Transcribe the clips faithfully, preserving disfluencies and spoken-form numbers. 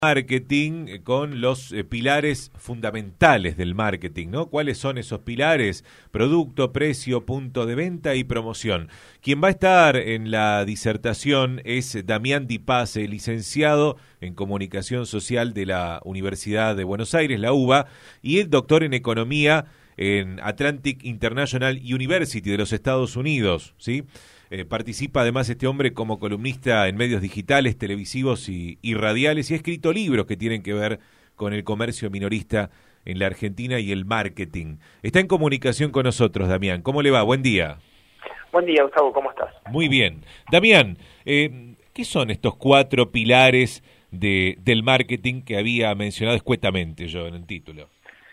Marketing con los eh, pilares fundamentales del marketing, ¿no? ¿Cuáles son esos pilares? Producto, precio, punto de venta y promoción. Quien va a estar en la disertación es Damián Di Pace, licenciado en Comunicación Social de la Universidad de Buenos Aires, la UBA, y el doctor en Economía en Atlantic International University de los Estados Unidos, ¿sí? Eh, participa además este hombre como columnista en medios digitales, televisivos y, y radiales, y ha escrito libros que tienen que ver con el comercio minorista en la Argentina y el marketing. Está en comunicación con nosotros, Damián. ¿Cómo le va? Buen día. Buen día, Gustavo. ¿Cómo estás? Muy bien. Damián, eh, ¿qué son estos cuatro pilares de, del marketing que había mencionado escuetamente yo en el título?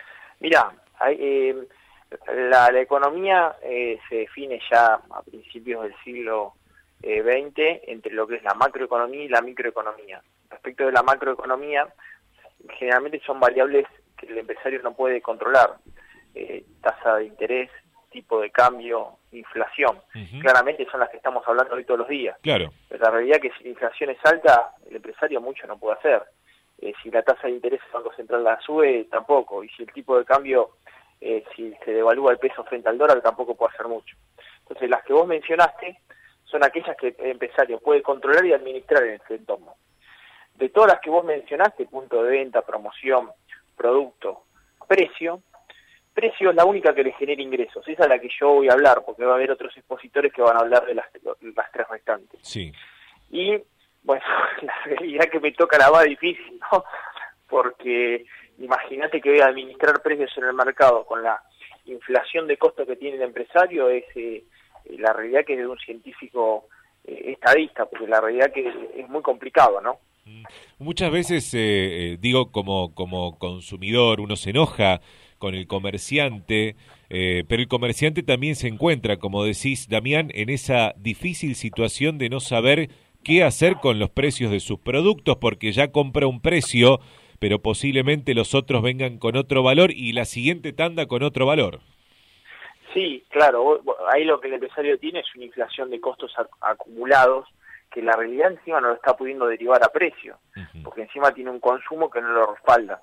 Mirá, hay... Eh... La, la economía eh, se define ya a principios del siglo eh, veinte entre lo que es la macroeconomía y la microeconomía. Respecto de la macroeconomía, generalmente son variables que el empresario no puede controlar. Eh, tasa de interés, tipo de cambio, inflación. Uh-huh. Claramente son las que estamos hablando hoy todos los días. Claro. Pero la realidad es que si la inflación es alta, el empresario mucho no puede hacer. Eh, si la tasa de interés del Banco Central la sube, tampoco. Y si el tipo de cambio... Eh, si se devalúa el peso frente al dólar, tampoco puede hacer mucho. Entonces, las que vos mencionaste son aquellas que el empresario puede controlar y administrar en este entorno. De todas las que vos mencionaste, punto de venta, promoción, producto, precio, precio es la única que le genera ingresos. Esa es la que yo voy a hablar, porque va a haber otros expositores que van a hablar de las, las tres restantes. Sí. Y, bueno, la realidad que me toca la va difícil, ¿no? Porque... Imagínate que voy a administrar precios en el mercado con la inflación de costo que tiene el empresario, es eh, la realidad que es de un científico eh, estadista, porque la realidad que es muy complicado, ¿no? Muchas veces, eh, eh, digo, como, como consumidor, uno se enoja con el comerciante, eh, pero el comerciante también se encuentra, como decís, Damián, en esa difícil situación de no saber qué hacer con los precios de sus productos, porque ya compra un precio, pero posiblemente los otros vengan con otro valor y la siguiente tanda con otro valor. Sí, claro, ahí lo que el empresario tiene es una inflación de costos acumulados que la realidad encima no lo está pudiendo derivar a precio, uh-huh. porque encima tiene un consumo que no lo respalda.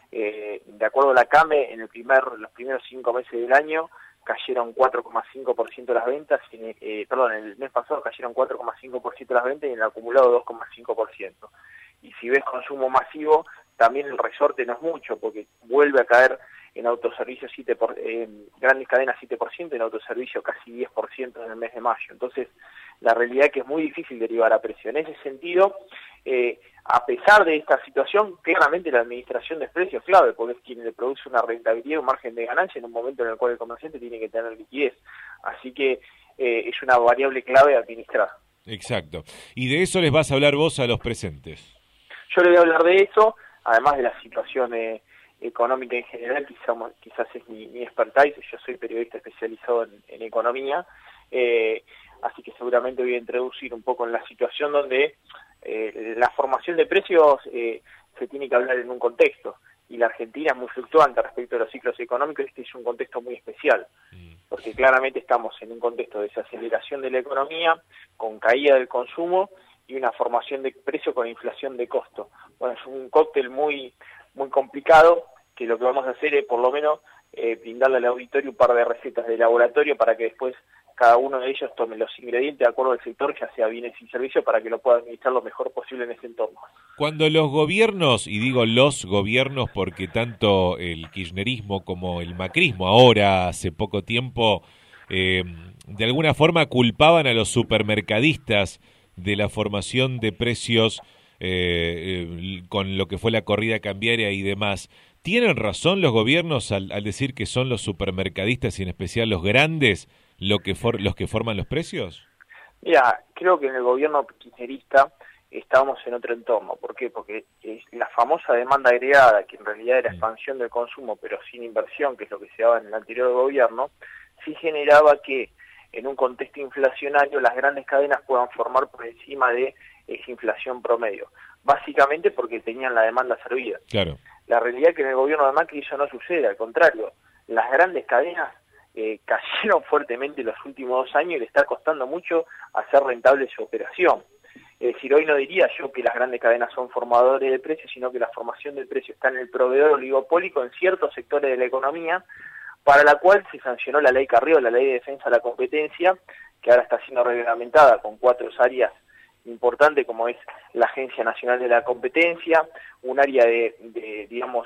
Eh, de acuerdo a la CAME, en el primer, los primeros cinco meses del año cayeron cuatro coma cinco por ciento las ventas, y, eh, perdón, el mes pasado cayeron cuatro coma cinco por ciento las ventas y en el acumulado dos coma cinco por ciento. Y si ves consumo masivo, también el resorte no es mucho, porque vuelve a caer en autoservicio siete por, en grandes cadenas siete por ciento, en autoservicio casi diez por ciento en el mes de mayo. Entonces, la realidad es que es muy difícil derivar a precio. En ese sentido, eh, a pesar de esta situación, claramente la administración de precios es clave, porque es quien le produce una rentabilidad, un margen de ganancia en un momento en el cual el comerciante tiene que tener liquidez. Así que eh, es una variable clave a administrar. Exacto. Y de eso les vas a hablar vos a los presentes. Yo le voy a hablar de eso, además de la situación eh, económica en general, quizás, quizás es mi, mi expertise. Yo soy periodista especializado en, en economía, eh, así que seguramente voy a introducir un poco en la situación donde eh, la formación de precios eh, se tiene que hablar en un contexto, y la Argentina es muy fluctuante respecto a los ciclos económicos. Este es un contexto muy especial, porque claramente estamos en un contexto de desaceleración de la economía, con caída del consumo, y una formación de precio con inflación de costo. Bueno, es un cóctel muy muy complicado, que lo que vamos a hacer es por lo menos eh, brindarle al auditorio un par de recetas de laboratorio para que después cada uno de ellos tome los ingredientes de acuerdo al sector, ya sea bienes y servicios, para que lo pueda administrar lo mejor posible en ese entorno. Cuando los gobiernos, y digo los gobiernos porque tanto el kirchnerismo como el macrismo ahora, hace poco tiempo, eh, de alguna forma culpaban a los supermercadistas de la formación de precios eh, eh, con lo que fue la corrida cambiaria y demás. ¿Tienen razón los gobiernos al, al decir que son los supermercadistas y en especial los grandes lo que for, los que forman los precios? Mira, creo que en el gobierno kirchnerista estábamos en otro entorno. ¿Por qué? Porque es la famosa demanda agregada, que en realidad era expansión del consumo pero sin inversión, que es lo que se daba en el anterior gobierno, sí generaba que en un contexto inflacionario las grandes cadenas puedan formar por encima de esa inflación promedio, básicamente porque tenían la demanda servida. Claro. La realidad es que en el gobierno de Macri eso no sucede, al contrario, las grandes cadenas eh, cayeron fuertemente en los últimos dos años y le está costando mucho hacer rentable su operación. Es decir, hoy no diría yo que las grandes cadenas son formadores de precios, sino que la formación del precio está en el proveedor oligopólico en ciertos sectores de la economía, para la cual se sancionó la ley Carrió, la ley de defensa de la competencia, que ahora está siendo reglamentada con cuatro áreas importantes, como es la Agencia Nacional de la Competencia, un área de, de digamos,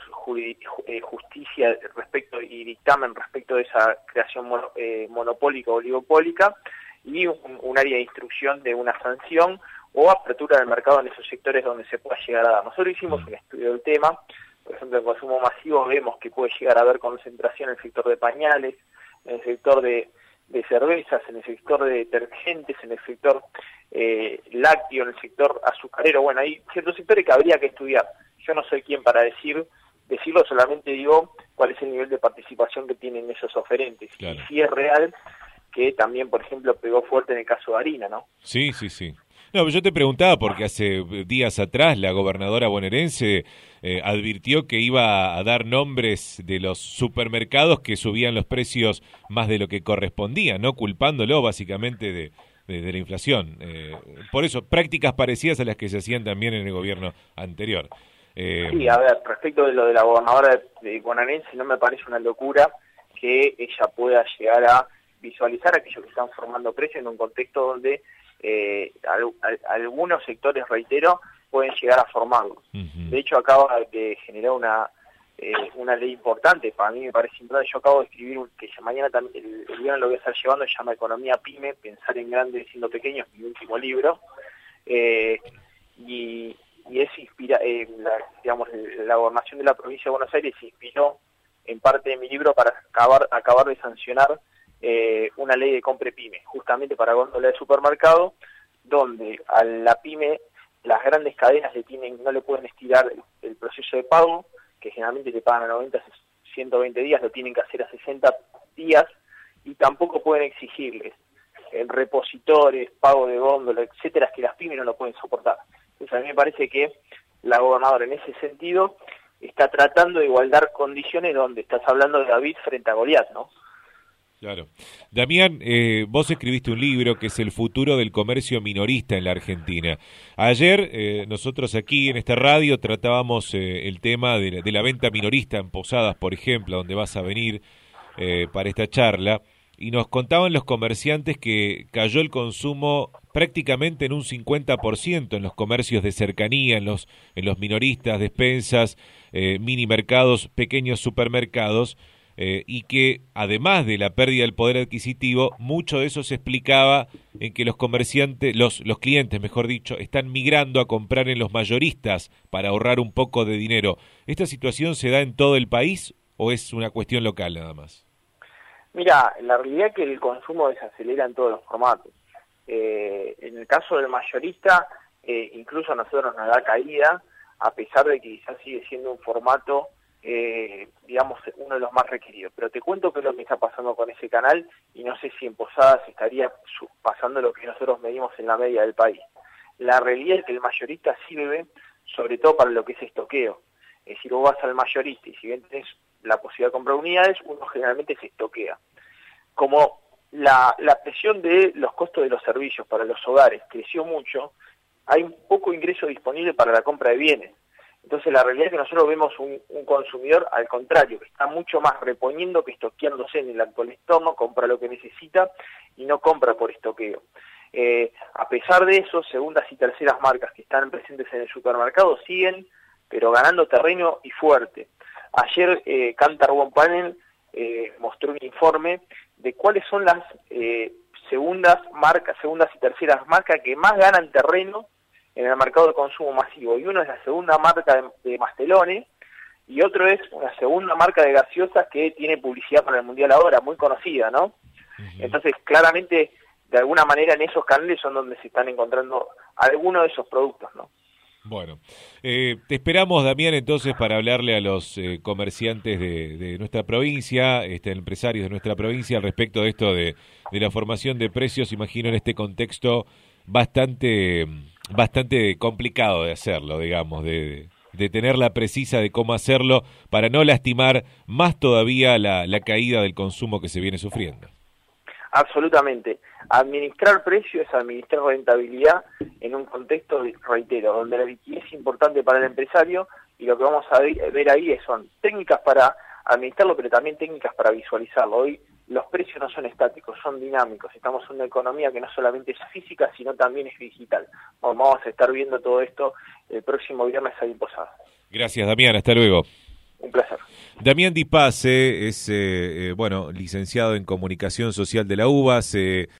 justicia respecto y dictamen respecto de esa creación mono, eh, monopólica o oligopólica, y un, un área de instrucción de una sanción o apertura del mercado en esos sectores donde se pueda llegar a dar. Nosotros hicimos un estudio del tema. Por ejemplo, en consumo masivo vemos que puede llegar a haber concentración en el sector de pañales, en el sector de, de cervezas, en el sector de detergentes, en el sector eh, lácteo, en el sector azucarero. Bueno, hay ciertos sectores que habría que estudiar. Yo no soy quien para decir decirlo, solamente digo cuál es el nivel de participación que tienen esos oferentes. Claro. Y si es real que también, por ejemplo, pegó fuerte en el caso de harina, ¿no? Sí, sí, sí. No, yo te preguntaba porque hace días atrás la gobernadora bonaerense eh, advirtió que iba a dar nombres de los supermercados que subían los precios más de lo que correspondía, ¿no? Culpándolo básicamente de, de, de la inflación. Eh, por eso, prácticas parecidas a las que se hacían también en el gobierno anterior. Eh, sí, a ver, respecto de lo de la gobernadora de bonaerense, no me parece una locura que ella pueda llegar a visualizar a aquellos que están formando precios en un contexto donde Eh, al, al, algunos sectores, reitero, pueden llegar a formarlos. Uh-huh. De hecho, acaba de generar una eh, una ley importante, para mí me parece importante. Yo acabo de escribir un, que mañana también, el, el viernes lo voy a estar llevando, se llama Economía Pyme, Pensar en Grande Siendo Pequeño, es mi último libro, eh, y, y es inspira, eh, la, digamos, la gobernación de la provincia de Buenos Aires se inspiró en parte de mi libro para acabar, acabar de sancionar Eh, una ley de compra pyme, justamente para góndola de supermercado, donde a la pyme las grandes cadenas le tienen, no le pueden estirar el, el proceso de pago, que generalmente le pagan a noventa, ciento veinte días, lo tienen que hacer a sesenta días, y tampoco pueden exigirles en repositores, pago de góndola, etcétera, que las pymes no lo pueden soportar. Entonces a mí me parece que la gobernadora en ese sentido está tratando de igualdar condiciones donde estás hablando de David frente a Goliat, ¿no? Claro. Damián, eh, vos escribiste un libro que es El futuro del comercio minorista en la Argentina. Ayer eh, nosotros aquí en esta radio tratábamos eh, el tema de la, de la venta minorista en Posadas, por ejemplo, donde vas a venir eh, para esta charla, y nos contaban los comerciantes que cayó el consumo prácticamente en un cincuenta por ciento en los comercios de cercanía, en los, en los minoristas, despensas, eh, mini mercados, pequeños supermercados, Eh, y que además de la pérdida del poder adquisitivo, mucho de eso se explicaba en que los comerciantes, los, los clientes, mejor dicho, están migrando a comprar en los mayoristas para ahorrar un poco de dinero. ¿Esta situación se da en todo el país o es una cuestión local nada más? Mira, la realidad es que el consumo desacelera en todos los formatos. Eh, en el caso del mayorista, eh, incluso a nosotros nos da caída, a pesar de que quizás sigue siendo un formato Eh, digamos, uno de los más requeridos. Pero te cuento qué es lo que está pasando con ese canal, y no sé si en Posadas estaría pasando lo que nosotros medimos en la media del país. La realidad es que el mayorista sirve sobre todo para lo que es estoqueo. Es decir, vos vas al mayorista y si bien tenés la posibilidad de comprar unidades, uno generalmente se estoquea. Como la, la presión de los costos de los servicios para los hogares creció mucho, hay un poco ingreso disponible para la compra de bienes. Entonces la realidad es que nosotros vemos un, un consumidor al contrario, que está mucho más reponiendo que estoqueándose en el actual entorno, compra lo que necesita y no compra por estoqueo. Eh, a pesar de eso, segundas y terceras marcas que están presentes en el supermercado siguen, pero ganando terreno y fuerte. Ayer eh, Kantar One Panel eh, mostró un informe de cuáles son las eh, segundas marcas, segundas y terceras marcas que más ganan terreno en el mercado de consumo masivo, y uno es la segunda marca de, de Mastelone, y otro es una segunda marca de gaseosas que tiene publicidad para el Mundial ahora, muy conocida, ¿no? Uh-huh. Entonces, claramente, de alguna manera en esos canales son donde se están encontrando algunos de esos productos, ¿no? Bueno, eh, te esperamos, Damián, entonces, para hablarle a los eh, comerciantes de, de nuestra provincia, este, empresarios de nuestra provincia, al respecto de esto de, de la formación de precios, imagino en este contexto bastante... bastante complicado de hacerlo, digamos, de, de tener la precisa de cómo hacerlo para no lastimar más todavía la, la caída del consumo que se viene sufriendo. Absolutamente. Administrar precio es administrar rentabilidad en un contexto, reitero, donde la liquidez es importante para el empresario, y lo que vamos a ver ahí son técnicas para administrarlo, pero también técnicas para visualizarlo. Hoy los precios no son estáticos, son dinámicos. Estamos en una economía que no solamente es física, sino también es digital. Vamos a estar viendo todo esto el próximo viernes ahí en Posadas. Gracias, Damián. Hasta luego. Un placer. Damián Di Pace es, eh, eh, bueno, licenciado en Comunicación Social de la UBA, se